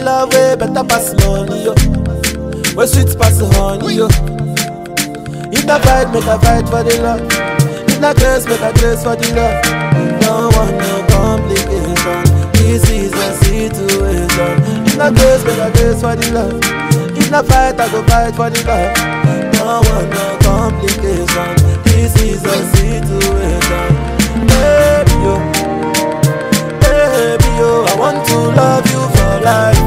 love way better pass money, yo. Where sweet pass honey, yo. If I fight, make a fight for the love. If I grace, make a grace for the love. Don't want no complication. This is a situation. If I grace, make a grace for the love. If I fight, I go fight for the love. Don't want no complication. This is a situation. Baby, yo. Baby, yo. I want to love you for life.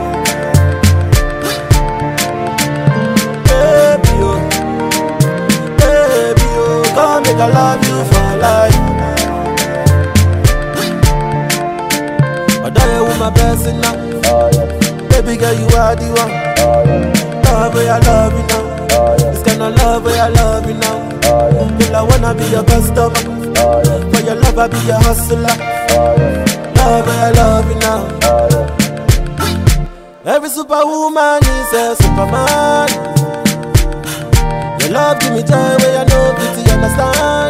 Baby, yo. Baby, yo. Come make I love you for life. I with my blessing now. Baby girl, you are the one. Love where I love you now. This kind of love where I love you now. Girl, I wanna be your customer. For your love, I be your hustler. Love where I love you now. Every superwoman is a superman. Your love give me joy where I know beauty understand.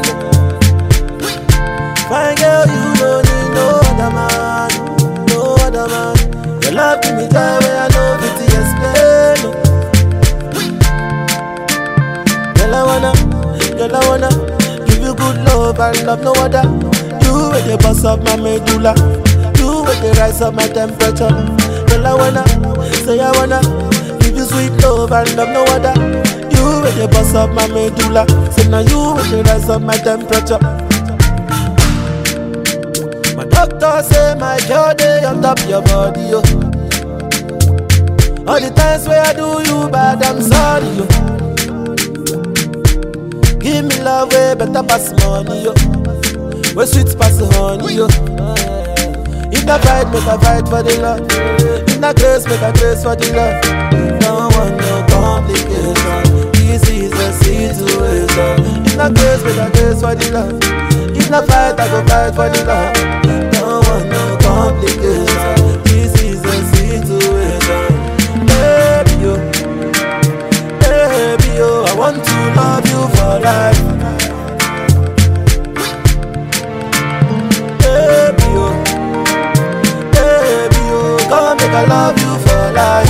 Fine girl, you don't need no other man. Man. Your love give me joy where I know it explain. Girl, I wanna give you good love and love no other. You with the boss of my medulla. You with the rise of my temperature. Girl, I wanna give you sweet love and love no other. You with the boss of my medulla. Say now you with the rise of my temperature. My doctor say my girl dey on top your body, yo. All the times where I do you bad, I'm sorry, yo. Give me love way better pass money, yo. Where sweet pass honey, yo. If I fight, make a fight for the love. If I grace, make a grace for the love. Don't want no complication. This is a situation. If I grace, make a grace for the love. If I fight, I go fight for the love. Don't want no complication. This is a situation. Baby, yo. Baby, yo. I want to love you for life. Baby, yo. Baby, yo. Come make I love you for life.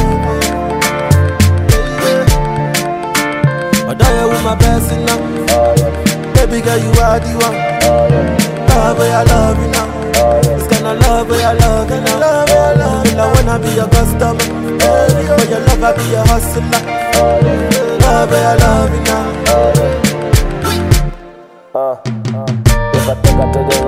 I die with my blessing now. Baby girl, you are the one. Love where I love you now. This kind of love where I love you now. Love where I love you. I wanna be your customer. For your love, I be your hustler. Love where I love you now. If I take her to the